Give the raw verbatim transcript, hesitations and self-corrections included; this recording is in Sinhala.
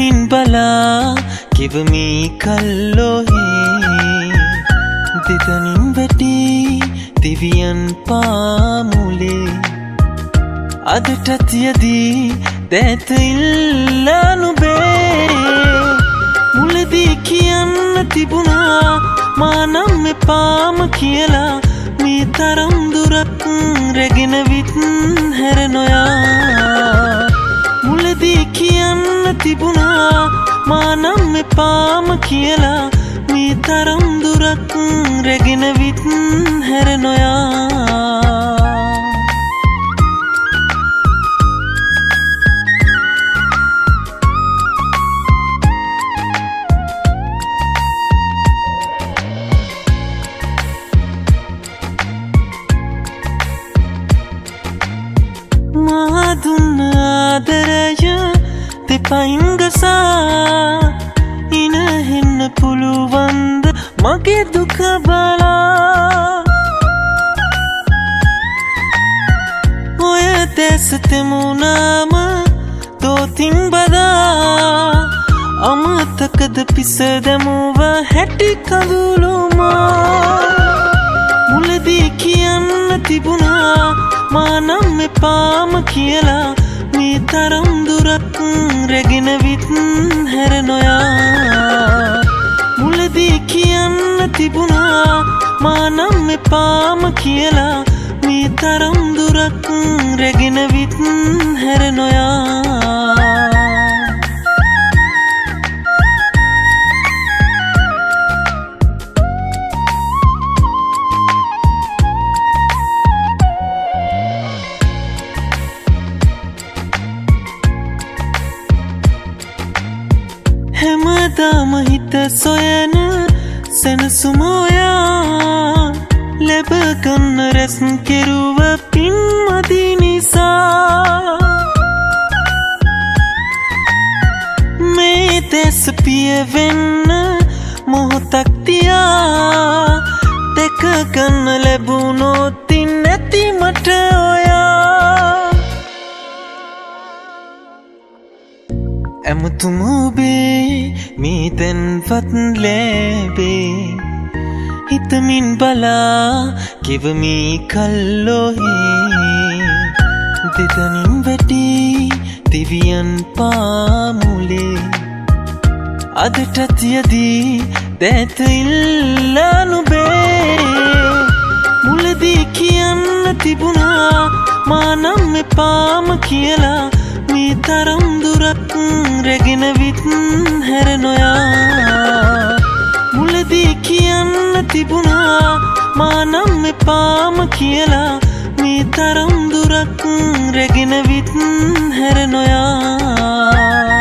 හිතමින් බලා කිවමි කල්ලොහේ දෙතනින් වැටි දිවියන් පාමුලේ අදටත් යදී දැත ඉල්ලා නුබේ මුලදී කියන්න තිබුණා මානම් එපාම කියලා මේ තරම් දුරක් රැගෙන විත් හැර නොයා මුලදී කියන්න තිබුණා මානම් එපාම කියලා මේ තරම් දුරක් රැගෙන විත් හැර නොයා දුන්න ආදරය දෙපයින් ගසා ඉනහෙන්න පුළුවන්ද මගේ දුක බලා ඔය දැස තෙමුණාම දෝතින් බදා අමතකද පිස දැමුව හැටි කඳුළුමා මුලදී කියන්න තිබුණා මානම් එපාම කියලා මේ තරම් දුරක් රැගෙන විත් හැර නොයා මුලදී කියන්න තිබුණා මානම් එපාම කියලා මේ තරම් දුරක් රැගෙන විත් හැර නොයා හැමදාම හිත සොයන සෙනසුමෝයා ලැබගන්න රැස් කෙරුව පින්මදි නිසා මේ දැස පියවෙන්න මොහොතක් තියා දැකගන්න ලැබුණොත් නැති මට ඔයා ඇමතුම ඔබේ මේ තැන්පත් ලැබේ හිතමින් බලා කිවමි කල්ලොහේ දෙතනින් වැටි දිවියන් පාමුලේ අදටත් යදී දැත ඉල්ලා නුබේ මුලදී කියන්න තිබුණා මානම් එපාම කියලා මේ තරම් දුරක් රැගෙන විත් හැර නොයා මුලදී කියන්න තිබුණා මානම් එපාම කියලා මේ තරම් දුරක් රැගෙන විත් හැර නොයා